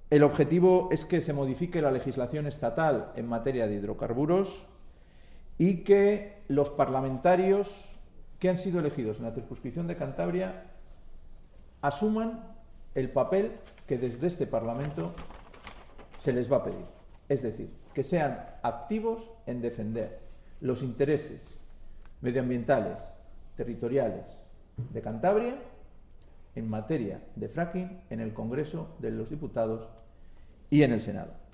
El objetivo es que se modifique la legislación estatal en materia de hidrocarburos y que los parlamentarios que han sido elegidos en la circunscripción de Cantabria asuman el papel que desde este Parlamento se les va a pedir. Es decir, que sean activos en defender los intereses medioambientales, territoriales de Cantabria en materia de fracking en el Congreso de los Diputados y en el Senado.